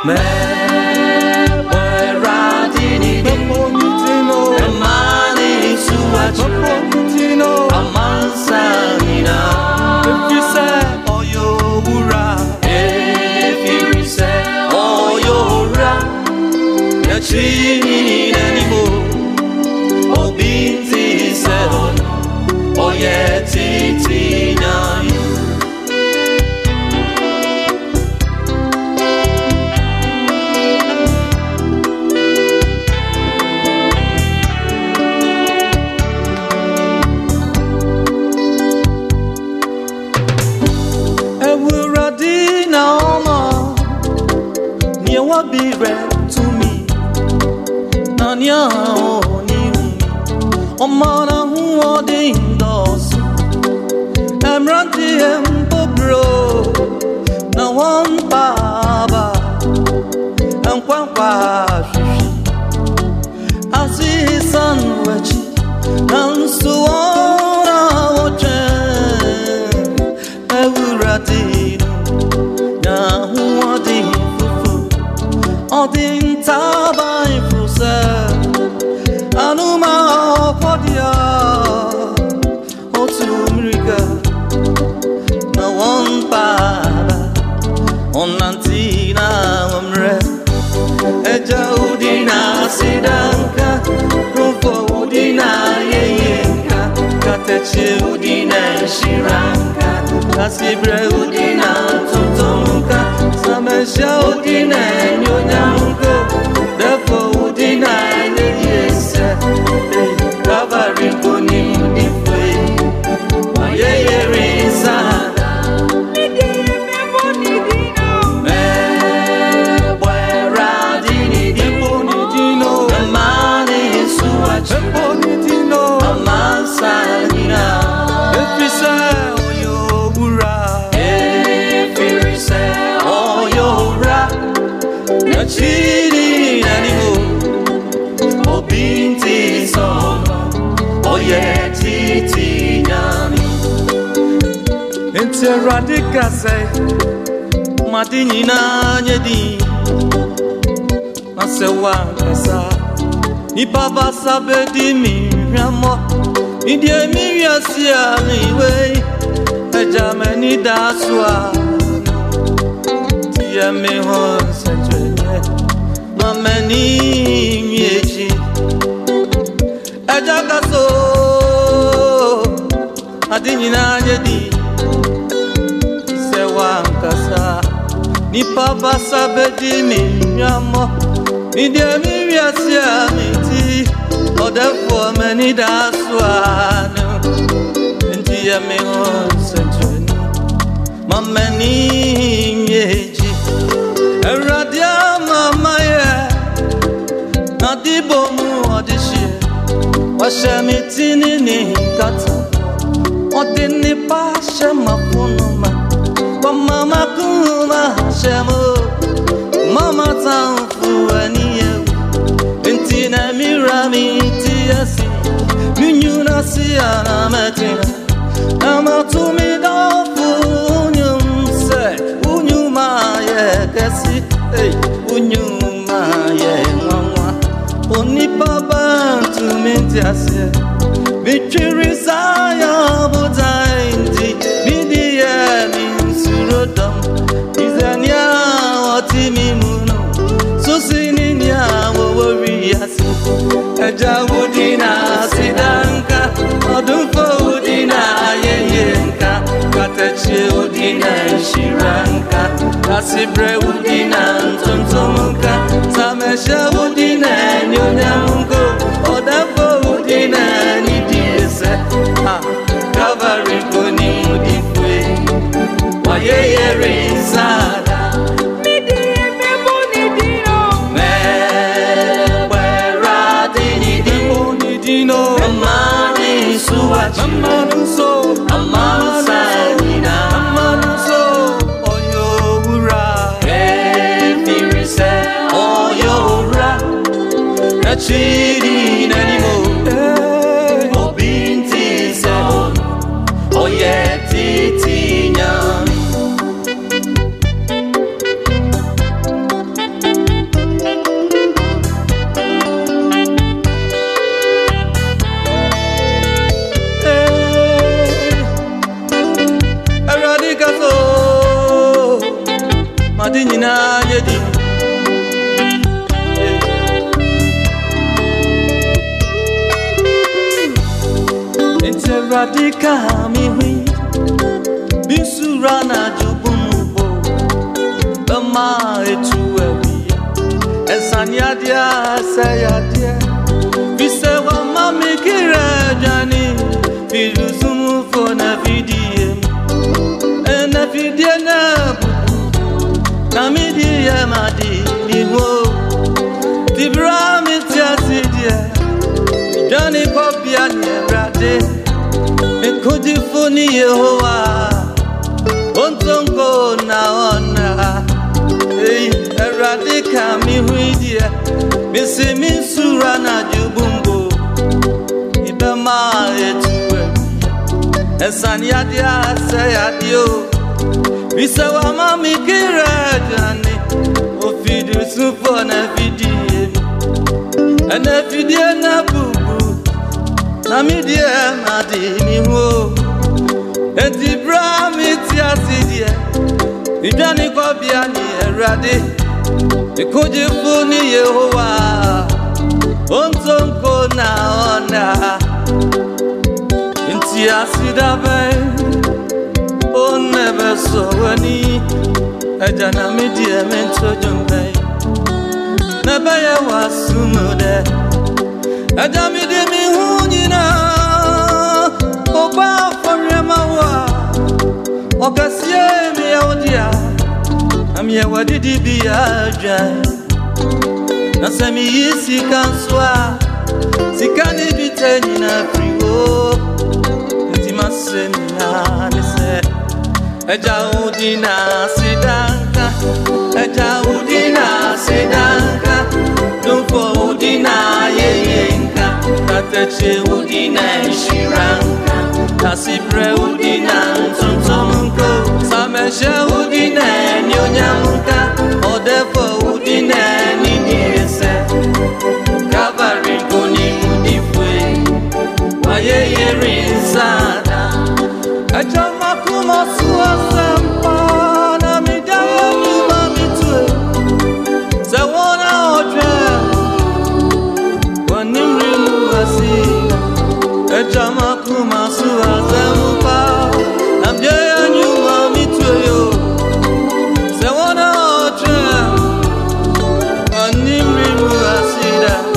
me weradini dino emani suwachu amansangina efise oyo wura efise oyo wura yachini nanimo obinzi se oyetiti nyanyu be read to me Nanya oni Omana huwa dindos Emranti empobro Na wan baba Enkwankwa shishi Asi sanwechi Nansuwana wache Ewuradino Na huwa dindos Odin tabai frusa Anuma podia Otumriga Na one baba Onantina umre Eja udina sidanka Rufo udina yeyenka Kateche udina shiranka Kasibre udina tutonka Samesha udina nyonyanko Defo udina yeyese Kavarinko ni mudifwe Wayeye rizada Meweradini dino Amani suwachu Amansangina Efise oyo wura Efirise oyo wura Yachini nanimo Obinti soma Oyetiti nyami Ente radika say Madini na nyedi Masewa kasa Ipaba sabedi miriamo Indie miriasia niwe Ejameni daswa Tia mehon senjwenye Mameni mieji Ejagaso Adini na nyedi Isewa nkasa Nipaba sabedi miriamo Indie miriasia miti Odefo meni daswanu India mehon senjweni Mameni nyeji Eradia mama ye Nadibo mu odishie Washemitini ni kata Odini pashe mafunuma Wamama kuma shemo Mama tanfu eniye Intina mirami tiasi Minyuna siana metina Nama tumidofu unyumse Unyuma ye kesi Unyuma ye mama Onipaba tumitiasi Bichirisaya butaindi Bidiye minsurodam Izania watimimuno Susininia wawariasi Ejawudina sidanka Odunfo udina yeyenka Kateche udina shiranka Kasibre udina ntontomunka Samesha udina nyonyanko Odafo udina nidiese Kavariko ni mudifwe Wayeye rizada Dino Amani suwachu Amanuso Amansangina Amanuso oyo wura Efirise oyo wura Yachini nanimo Obinti se Oyetiti nyami Madinina yedi Radika mi hui Bisurana jubumbo Bama etu ewi Esanya dia sayadia Bisewa mami kirajani Bilusumu fona vidiem Ena vidie na bubu Nami diye madi miwo Tibra mitia sidia Jani kopia nyerade Kujifuni Yehowa Ontongo na ona Eradika mi huidia Misi minsura na jubumbo Ibema etuwe Esani adia sayadio Bisawa mami kirajani Ofidu sufo na vidie Ene vidie na bubu Namidie madi miwo Enti bra mitia sidie Ibani kwa biani erade Ikoje funi Yehowa Ontonko na ona Inti asidabe Onebe soweni Eja namidie mento jumbe Nebeye wasumude Eja midi mihunina Oba foremawa Okasie mi yaudia Amye wadidi biyaja Nasemi yisi kanswa Sikani biteni na frigo Ntima semina nise Eja udina sidanka Eja udina sidanka Dumfo udina yeyenka Tateche udina shiranka Tasibre udina ntontonko Sameshe udina nyonyamuka Odefo udina nidiese Kavari kuni mudifwe Wayeye rinzada Ejama kuma suwa sempa Na midaya nyuma mitwe Zawona odre Wanimri muwasina Ejama kuma suwa sempa Na midaya nyuma mitwe yo Zawona odre Wanimri muwasina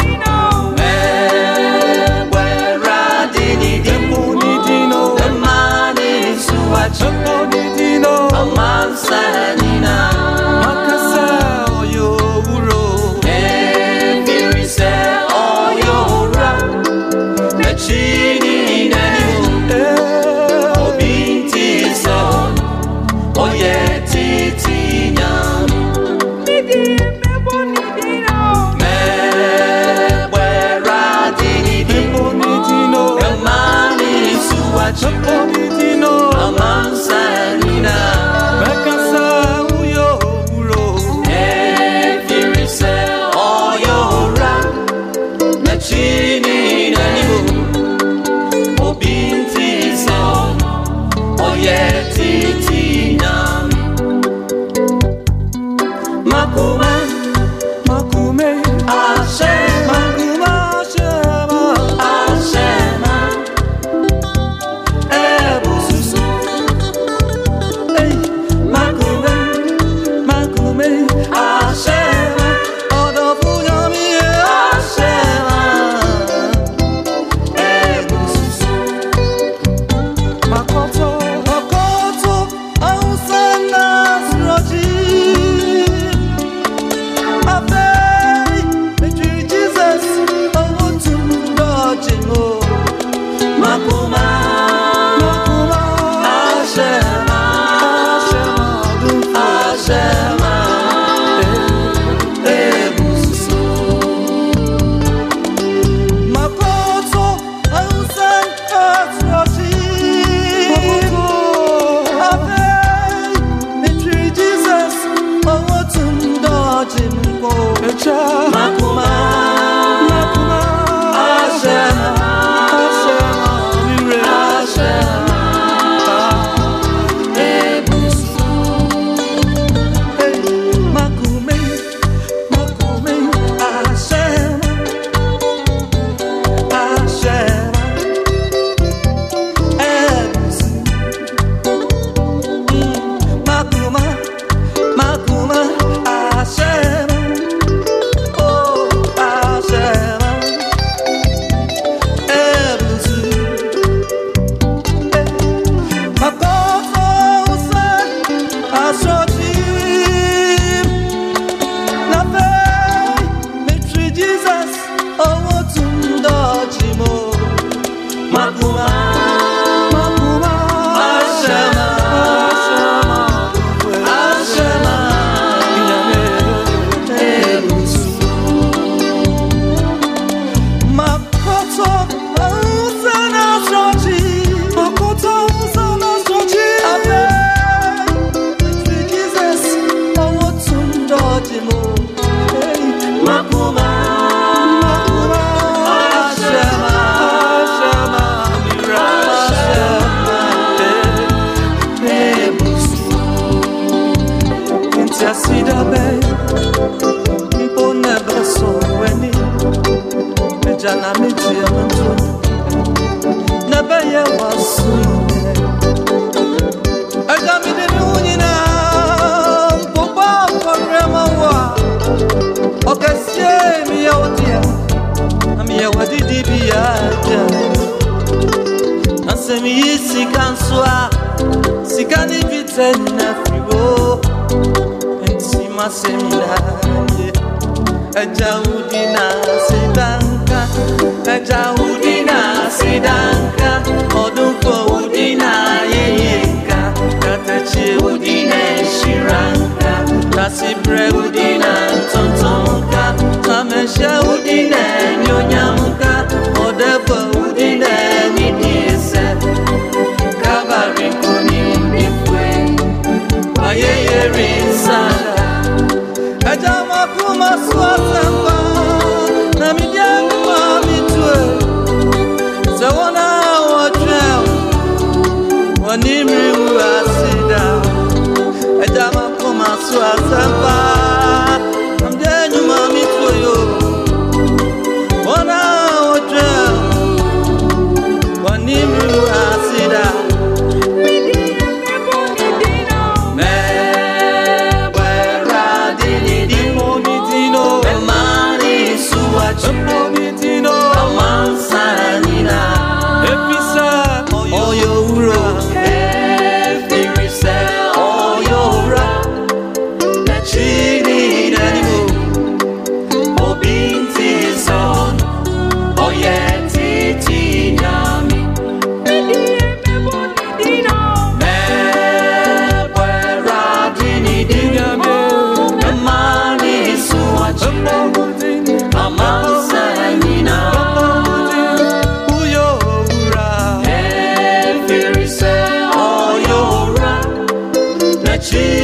Where I did it, ye wasune Ajami de unina Popa korema wa Okasie mi ya odia Ami ya wadidi biya Ansemi yisi kanswa Sikani vite na frigo Ensi masemina Ejaudina sidanka Ejaudina sidanka Odunko udina yeyeka Katechi udine shiranka Kasibre udina tontonka Tameshe udine nyonyamuka Odepo udine nidiese Kabariko ni mbifwe Ayeye rinsala Ejama kuma swasemba Na midiangu mamitwe Zawona wajeo Wanimri uasida Ejama kuma swasemba Na midiangu mamitwe yo Wana wajeo Wanimri uasida Chopomitino Amansanina Episa Oyo ura Efirisa Oyo ura Nachini nanimo Obinti son Oyeti tinyami Mebwera dini dinyame Namani suwachi Amansanina Uyo ura Efirisa Oyo ura Nachi